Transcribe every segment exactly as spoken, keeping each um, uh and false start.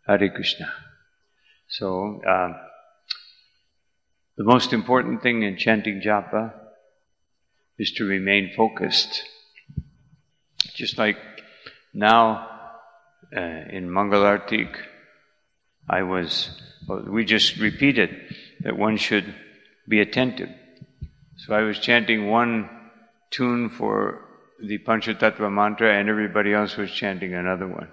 Hare Krishna. So, uh, the most important thing in chanting japa is to remain focused. Just like now uh, in Mangalartik, I was, well, we just repeated that one should be attentive. So I was chanting one tune for the Panchatattva mantra and everybody else was chanting another one.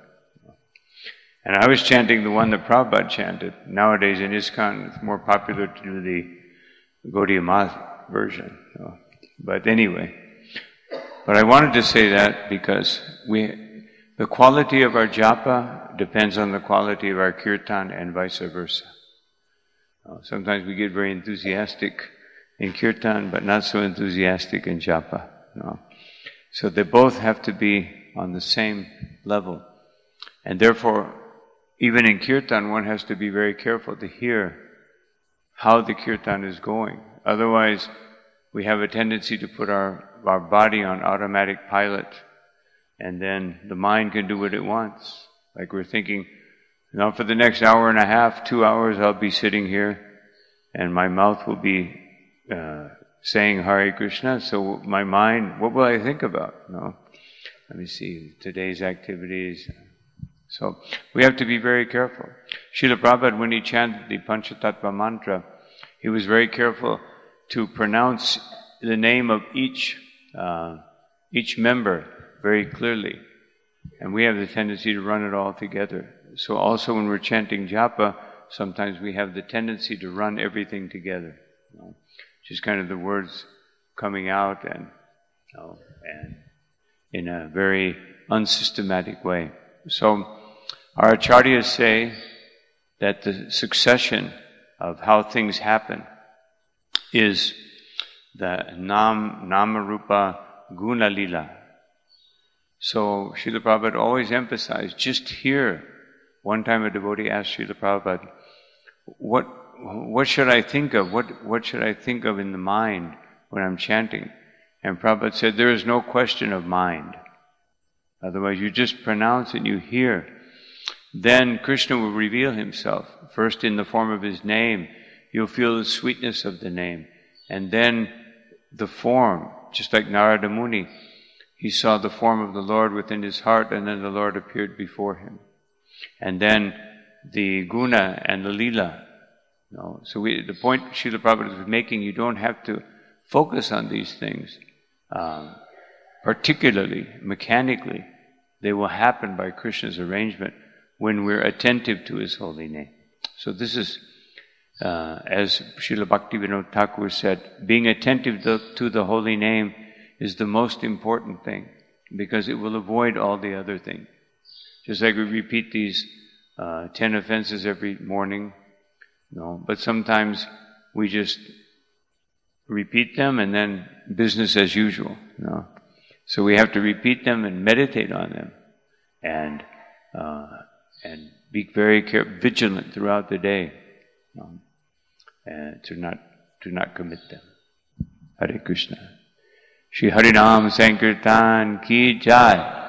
And I was chanting the one that Prabhupada chanted. Nowadays in ISKCON, it's more popular to do the Gaudiya Math version. So, but anyway, but I wanted to say that because we, the quality of our japa depends on the quality of our kirtan and vice versa. Uh, sometimes we get very enthusiastic in kirtan, but not so enthusiastic in japa. No. So they both have to be on the same level. And therefore, even in kirtan, one has to be very careful to hear how the kirtan is going. Otherwise, we have a tendency to put our, our body on automatic pilot, and then the mind can do what it wants. Like we're thinking, you know, for the next hour and a half, two hours, I'll be sitting here, and my mouth will be uh, saying Hare Krishna. So my mind, what will I think about? No. Let me see, today's activities. So we have to be very careful. Srila Prabhupada, when he chanted the Panchatattva mantra, he was very careful to pronounce the name of each uh, each member very clearly. And we have the tendency to run it all together. So also when we're chanting japa, sometimes we have the tendency to run everything together. You know, just kind of the words coming out and, you know, and in a very unsystematic way. So our acharyas say that the succession of how things happen is the nam, nama rupa guna lila. So Srila Prabhupada always emphasized, just here. One time a devotee asked Srila Prabhupada, what, what should I think of? What, what should I think of in the mind when I'm chanting? And Prabhupada said, there is no question of mind. Otherwise you just pronounce and you hear. Then Krishna will reveal himself, first in the form of his name. You'll feel the sweetness of the name. And then the form, just like Narada Muni, he saw the form of the Lord within his heart, and then the Lord appeared before him. And then the guna and the lila. You know, so we, the point Srila Prabhupada was making, you don't have to focus on these things. Um, particularly, mechanically, they will happen by Krishna's arrangement when we're attentive to his holy name. So this is, uh, as Srila Bhaktivinoda Thakur said, being attentive to, to the holy name is the most important thing, because it will avoid all the other things. Just like we repeat these uh, ten offenses every morning, you know, but sometimes we just repeat them and then business as usual. You know. So we have to repeat them and meditate on them, and uh, and be very care- vigilant throughout the day, you know, and to not to not commit them. Hare Krishna. Shri Harinam Sankirtan Ki Jai.